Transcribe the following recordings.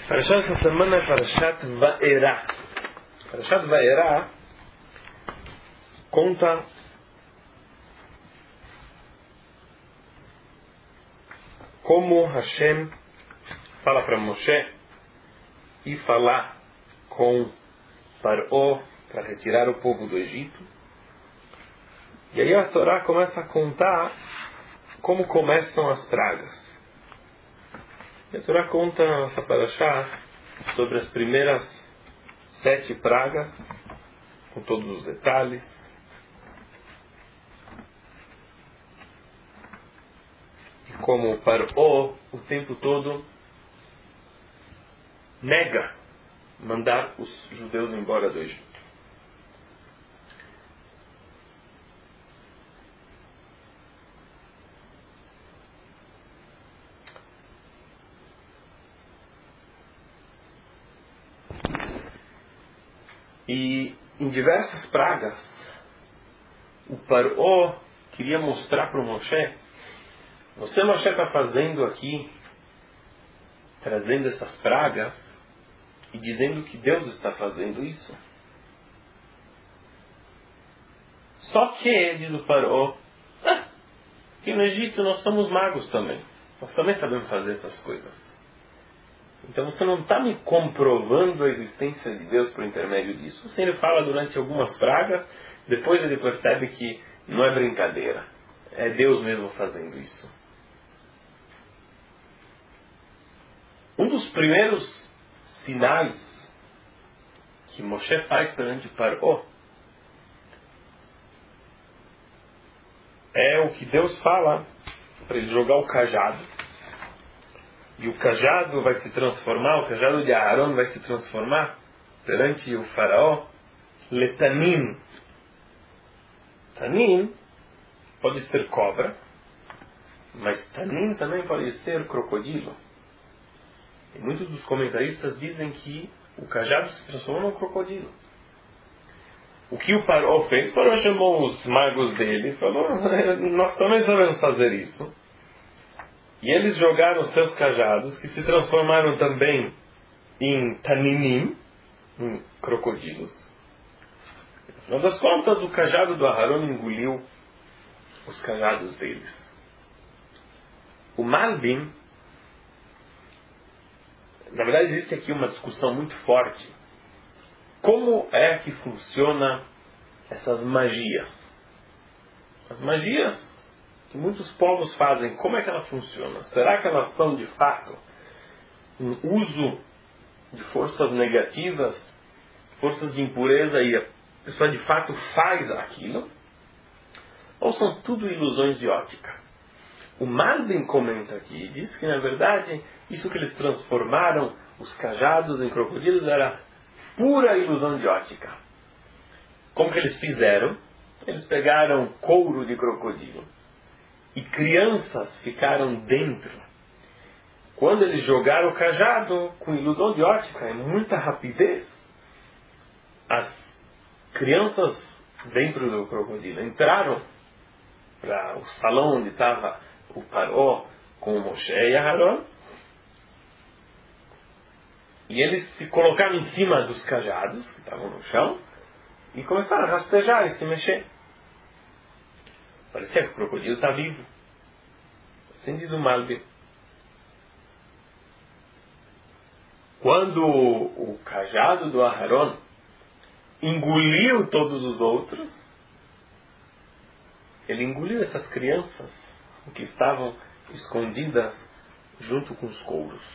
Parashat essa semana é Parashat Vaerá. Parashat Vaerá conta como Hashem fala para Moshe e falar com Paró para retirar o povo do Egito. E aí a Torá começa a contar como começam as pragas. E a Torá conta essa parashá sobre as primeiras 7 pragas, com todos os detalhes. E como Paró o tempo todo nega mandar os judeus embora do Egito. E em diversas pragas, o Paró queria mostrar para o Moshe: você, Moshe, está fazendo aqui, trazendo essas pragas e dizendo que Deus está fazendo isso. Só que, diz o Paró, que no Egito nós somos magos também. Nós também sabemos fazer essas coisas. Então você não está me comprovando a existência de Deus por intermédio disso. Assim ele fala durante algumas pragas, depois ele percebe que não é brincadeira. É Deus mesmo fazendo isso. Um dos primeiros sinais que Moshe faz perante Paró é o que Deus fala para ele jogar o cajado. E o cajado vai se transformar, o cajado de Aharon vai se transformar perante o faraó, letanim. Tanim pode ser cobra, mas tanim também pode ser crocodilo. E muitos dos comentaristas dizem que o cajado se transforma num crocodilo. O que o Paró fez? O Paró chamou os magos dele e falou: nós também sabemos fazer isso. E eles jogaram os seus cajados, que se transformaram também em tanimim, em crocodilos. No final das contas, o cajado do Aharon engoliu os cajados deles. O Malbim, na verdade existe aqui uma discussão muito forte. Como é que funciona essas magias? As magias que muitos povos fazem, como é que ela funciona? Será que elas são de fato um uso de forças negativas, forças de impureza, e a pessoa de fato faz aquilo? Ou são tudo ilusões de ótica? O Malbim comenta aqui, diz que na verdade isso que eles transformaram os cajados em crocodilos era pura ilusão de ótica. Como que eles fizeram? Eles pegaram couro de crocodilo e crianças ficaram dentro. Quando eles jogaram o cajado, com ilusão de ótica, é muita rapidez, as crianças dentro do crocodilo entraram para o salão onde estava o Paró com o Moshe e Aharon, e eles se colocaram em cima dos cajados que estavam no chão e começaram a rastejar e se mexer. Parecia que o crocodilo está vivo. Assim diz o Malbim. Quando o cajado do Aharon engoliu todos os outros, ele engoliu essas crianças que estavam escondidas junto com os couros.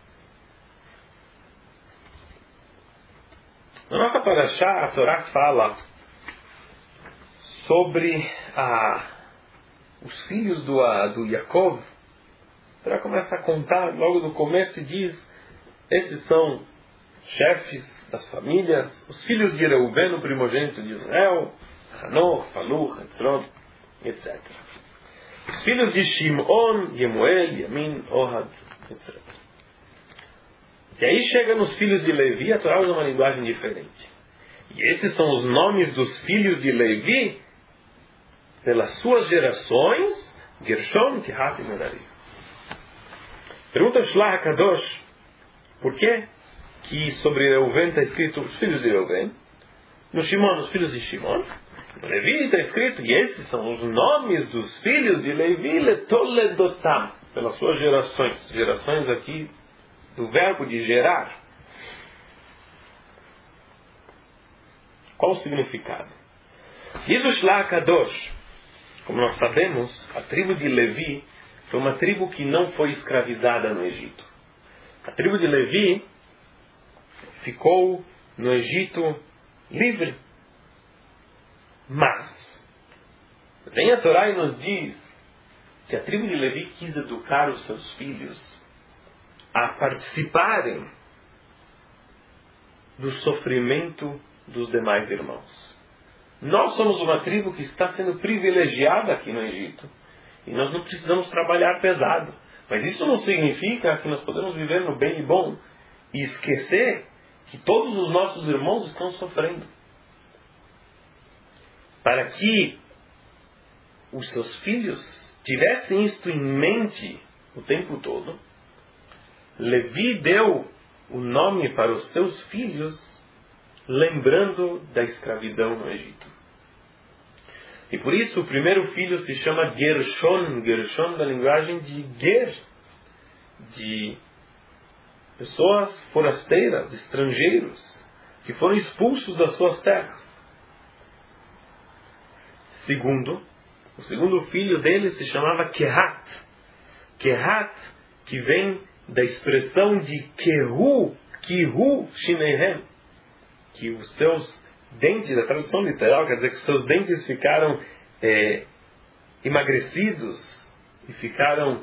Na nossa parashá, a Torá fala sobre os filhos do Yaakov. A Torá começa a contar logo no começo e diz: esses são chefes das famílias, os filhos de Reuven, o primogênito de Israel, Hanor, Falu, Hetzron, etc. Os filhos de Shimon, Yemuel, Yamin, Ohad, etc. E aí chega nos filhos de Levi, a Torá usa uma linguagem diferente. E esses são os nomes dos filhos de Levi pelas suas gerações: Gershon, Kehat e Merari. Pergunta Shlach HaKadosh: Por que que sobre Reuven está escrito os filhos de Reuven? No Shimon, os filhos de Shimon. No Levi está escrito, e esses são os nomes dos filhos de Levi, Letoledotam, pelas suas gerações. Gerações aqui do verbo de gerar. Qual o significado? Diz o Kadosh, como nós sabemos, a tribo de Levi foi uma tribo que não foi escravizada no Egito. A tribo de Levi ficou no Egito livre. Mas, vem a Torá e nos diz que a tribo de Levi quis educar os seus filhos a participarem do sofrimento dos demais irmãos. Nós somos uma tribo que está sendo privilegiada aqui no Egito. E nós não precisamos trabalhar pesado. Mas isso não significa que nós podemos viver no bem e bom e esquecer que todos os nossos irmãos estão sofrendo. Para que os seus filhos tivessem isto em mente o tempo todo, Levi deu o nome para os seus filhos, lembrando da escravidão no Egito. E por isso o primeiro filho se chama Gershon, Gershon da linguagem de Ger, de pessoas forasteiras, estrangeiros, que foram expulsos das suas terras. O segundo filho dele se chamava Kehat. Kehat, que vem da expressão de Kehu, Kihu Shinehem, que os seus dentes, a tradução literal quer dizer que os seus dentes ficaram emagrecidos e ficaram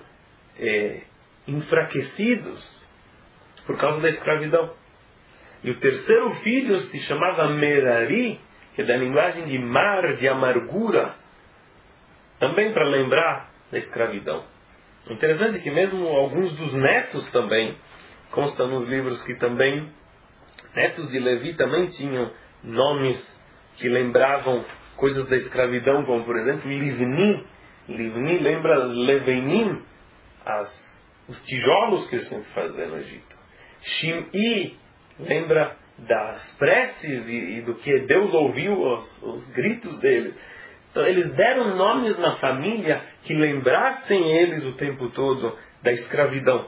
enfraquecidos por causa da escravidão. E o terceiro filho se chamava Merari, que é da linguagem de mar, de amargura, também para lembrar da escravidão. Interessante que mesmo alguns dos netos também, constam nos livros que também, netos de Levi também tinham nomes que lembravam coisas da escravidão, como por exemplo Livni. Livni lembra Levenim, os tijolos que eles tinham que fazer no Egito. Shim'i lembra das preces e do que Deus ouviu os gritos deles. Então eles deram nomes na família que lembrassem eles o tempo todo da escravidão.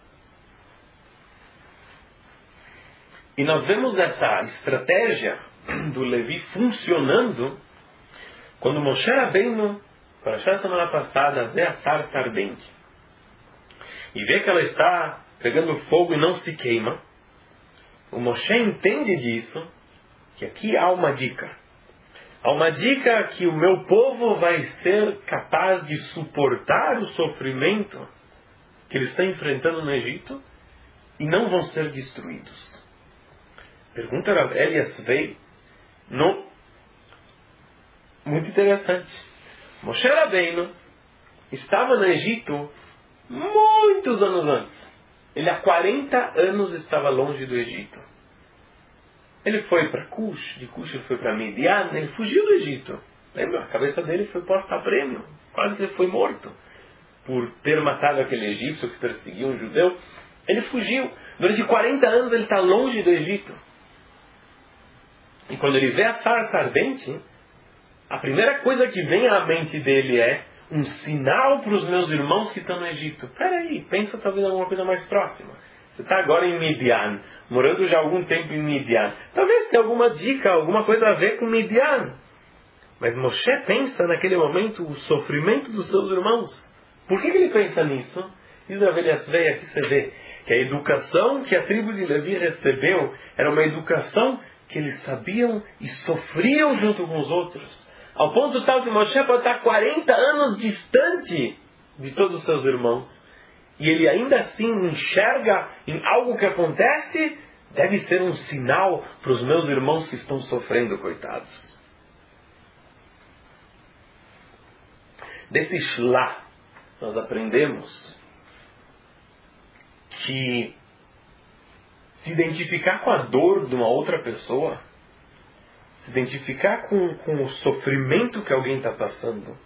E nós vemos essa estratégia do Levi funcionando quando Moshe Rabbeinu, para a semana passada, vê a sarça ardente e vê que ela está pegando fogo e não se queima. O Moshe entende disso, que aqui há uma dica. Há uma dica que o meu povo vai ser capaz de suportar o sofrimento que ele está enfrentando no Egito e não vão ser destruídos. Pergunta Rav Elias Svei, muito interessante. Moshe Rabbeinu estava no Egito muitos anos antes. Ele há 40 anos estava longe do Egito. Ele foi para Cush, de Cush ele foi para Midian, ele fugiu do Egito. Lembra? A cabeça dele foi posta a prêmio. Quase que ele foi morto por ter matado aquele egípcio que perseguia um judeu. Ele fugiu. Durante 40 anos ele está longe do Egito. E quando ele vê a sarça ardente, a primeira coisa que vem à mente dele é um sinal para os meus irmãos que estão no Egito. Peraí, pensa talvez em alguma coisa mais próxima. Você está agora em Midian, morando já há algum tempo em Midian. Talvez tenha alguma dica, alguma coisa a ver com Midian. Mas Moshe pensa naquele momento o sofrimento dos seus irmãos. Por que ele pensa nisso? Diz a Elias Svei, aqui você vê que a educação que a tribo de Levi recebeu era uma educação que eles sabiam e sofriam junto com os outros. Ao ponto tal que Moshe pode estar 40 anos distante de todos os seus irmãos. E ele ainda assim enxerga em algo que acontece, deve ser um sinal para os meus irmãos que estão sofrendo, coitados. Desse Shlá, nós aprendemos que se identificar com a dor de uma outra pessoa, se identificar com o sofrimento que alguém está passando,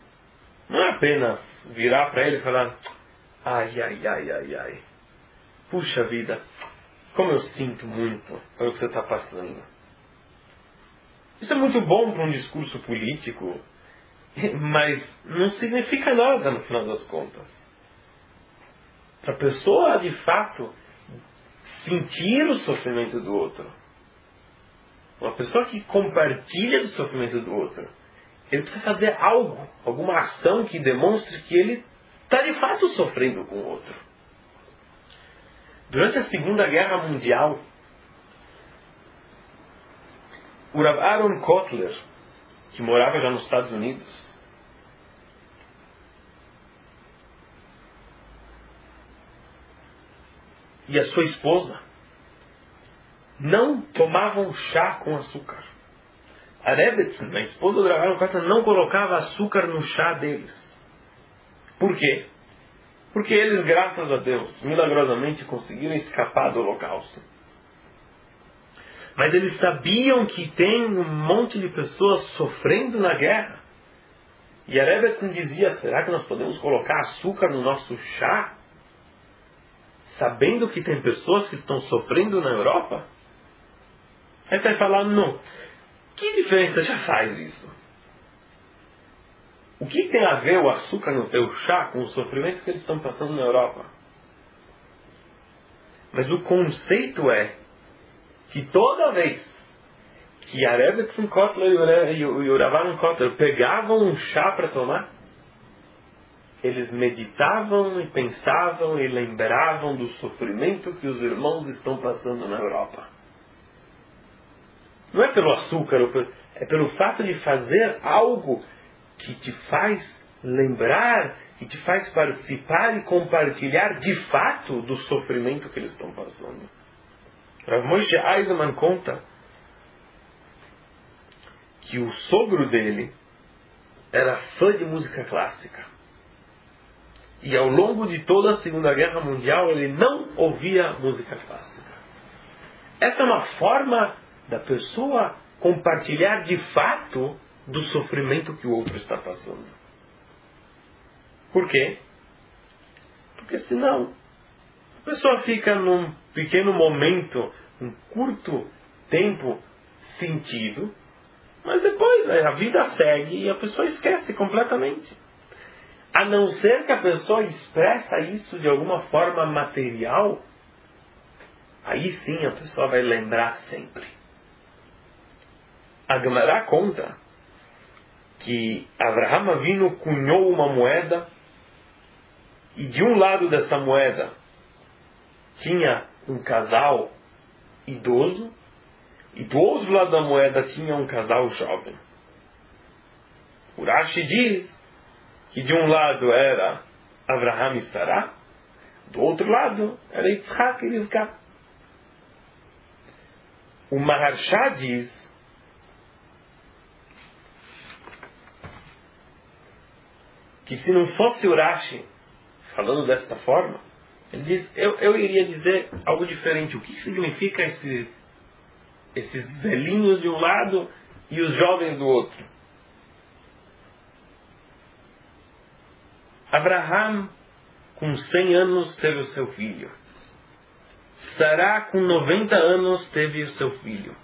não é apenas virar para ele e falar: ai, ai, ai, ai, ai. puxa vida, como eu sinto muito pelo que você está passando. Isso é muito bom para um discurso político, mas não significa nada no final das contas. Para a pessoa, de fato, sentir o sofrimento do outro, uma pessoa que compartilha do sofrimento do outro, ele precisa fazer algo, alguma ação que demonstre que ele está de fato sofrendo com o outro. Durante a Segunda Guerra Mundial, o Rav Aaron Kotler, que morava já nos Estados Unidos, e a sua esposa não tomavam chá com açúcar. A Rebbetzin, a esposa do Rav Aaron Kotler, não colocava açúcar no chá deles. Por quê? Porque eles, graças a Deus, milagrosamente conseguiram escapar do Holocausto. Mas eles sabiam que tem um monte de pessoas sofrendo na guerra. E a Rebbetzin dizia, será que nós podemos colocar açúcar no nosso chá? Sabendo que tem pessoas que estão sofrendo na Europa? Aí você vai falar, não. Que diferença já faz isso? O que tem a ver o açúcar no teu chá com os sofrimentos que eles estão passando na Europa? Mas o conceito é que toda vez que a Rebbetzin Kotler e o Rav Aaron Kotler pegavam um chá para tomar, eles meditavam e pensavam e lembravam do sofrimento que os irmãos estão passando na Europa. Não é pelo açúcar, é pelo fato de fazer algo que te faz lembrar, que te faz participar e compartilhar de fato do sofrimento que eles estão passando. Rav Moshe Eisenman conta que o sogro dele era fã de música clássica. E ao longo de toda a Segunda Guerra Mundial ele não ouvia música clássica. Essa é uma forma da pessoa compartilhar de fato do sofrimento que o outro está passando. Por quê? Porque senão a pessoa fica num pequeno momento, um curto tempo sentido, mas depois a vida segue e a pessoa esquece completamente. A não ser que a pessoa expressa isso de alguma forma material, aí sim a pessoa vai lembrar sempre. A Gemara conta que Avraham Avinu cunhou uma moeda e de um lado dessa moeda tinha um casal idoso e do outro lado da moeda tinha um casal jovem. O Rashi diz que de um lado era Avraham e Sará, do outro lado era Yitzhak e Rivka. O Maharsha diz que se não fosse o Rashi falando desta forma, ele diz, eu iria dizer algo diferente. O que significa esses velhinhos de um lado e os jovens do outro? Abraham, com 100 anos, teve o seu filho. Sará, com 90 anos, teve o seu filho.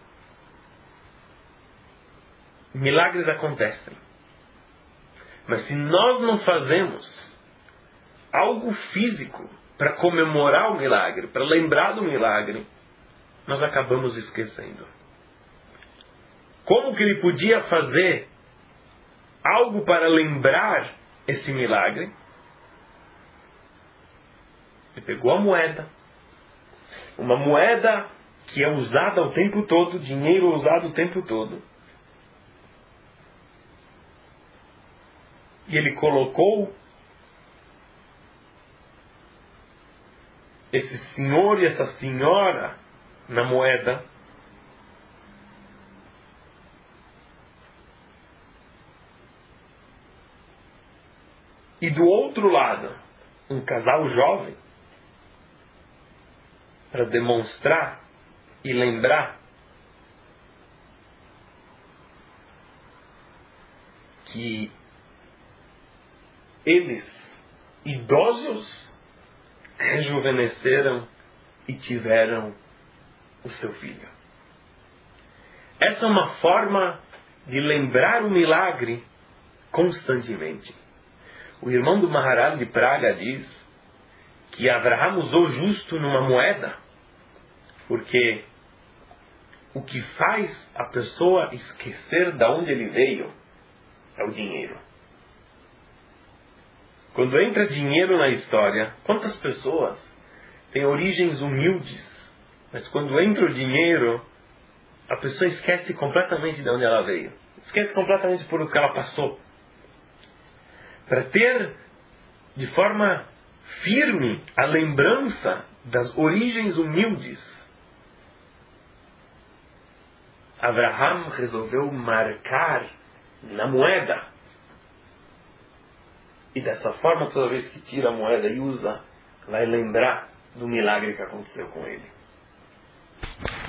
Milagres acontecem. Mas se nós não fazemos algo físico para comemorar o milagre, para lembrar do milagre, nós acabamos esquecendo. Como que ele podia fazer algo para lembrar esse milagre? Ele pegou a moeda, uma moeda que é usada o tempo todo, dinheiro usado o tempo todo, e ele colocou esse senhor e essa senhora na moeda, e do outro lado um casal jovem, para demonstrar e lembrar que eles, idosos, rejuvenesceram e tiveram o seu filho. Essa é uma forma de lembrar o milagre constantemente. O irmão do Maharal de Praga diz que Abraham usou justo numa moeda, porque o que faz a pessoa esquecer de onde ele veio é o dinheiro. Quando entra dinheiro na história, quantas pessoas têm origens humildes, mas quando entra o dinheiro, a pessoa esquece completamente de onde ela veio. Esquece completamente por o que ela passou. Para ter de forma firme a lembrança das origens humildes, Abraham resolveu marcar na moeda. E dessa forma, toda vez que tira a moeda e usa, vai lembrar do milagre que aconteceu com ele.